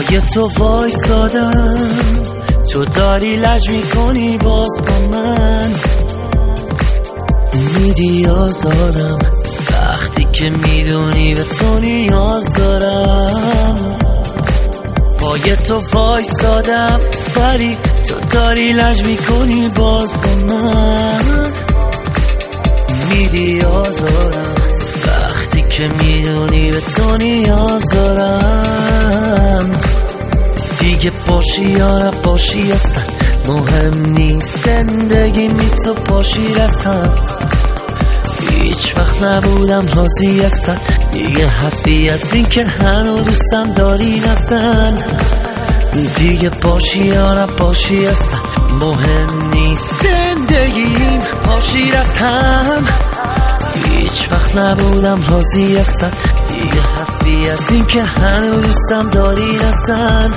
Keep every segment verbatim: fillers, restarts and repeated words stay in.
پای تو وایسادم، تو داری لج میکنی باز با من، میدی آزارم وقتی که میدونی به تو نیاز دارم. پای تو وایسادم ولی تو داری لج میکنی باز با من، میدی آزارم وقتی که میدونی به تو نیاز دارم. دیگه باشی یا نباشی اصلا مهم نیست، زندگی می تو باشی رسم. هیچ وقت نبودم راضی اصلا، دیگه حرفی از این که هنو دوستم داری نزن. دیگه باشی یا نباشی اصلا مهم نیست، زندگیم پاشی رسم. هیچ وقت نبودم راضی اصلا، دیگه حرفی از این که هنو دوستم داری نزن.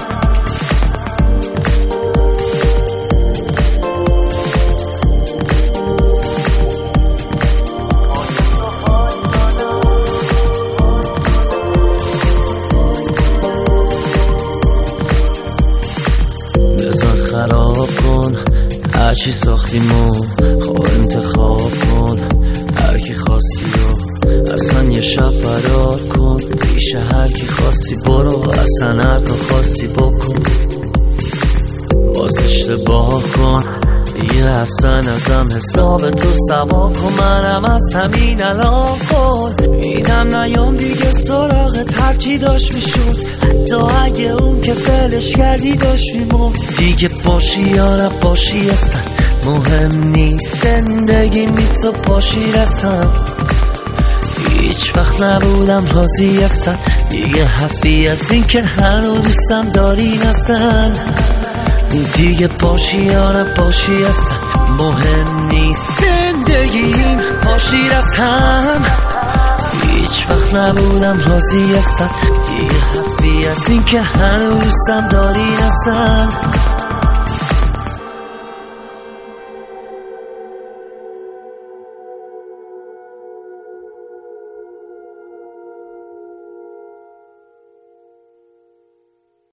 خراب کن هرچی ساختیمو، خواه انتخاب کن هر کی خواستی رو، اصلا یه شب فرار کن پیش هر کی خواستی برو، اصلا هر کار خواستی بکن. باز اشتباه کن دیگه اصلا ازم حساب تو سوا کن، منم از همین الان کن میدم نیام دیگه سراغت، هرچی داشت میشد حتی اگه اون که فلش کردی داشت میمون. دیگه باشی یا نباشی اصلا مهم نیست، زندگی می تو باشی رسم. هیچ وقت نبودم راضی اصلا، دیگه حرفی از این که هنو دوستم داری نزن. دیگه باشی یا نباشی اصلا مهم نیست، زندگیم پاشی رسم. هیچ وقت نبودم راضی اصلا، دیگه حرفی از این که هنو دوستم داری نزن.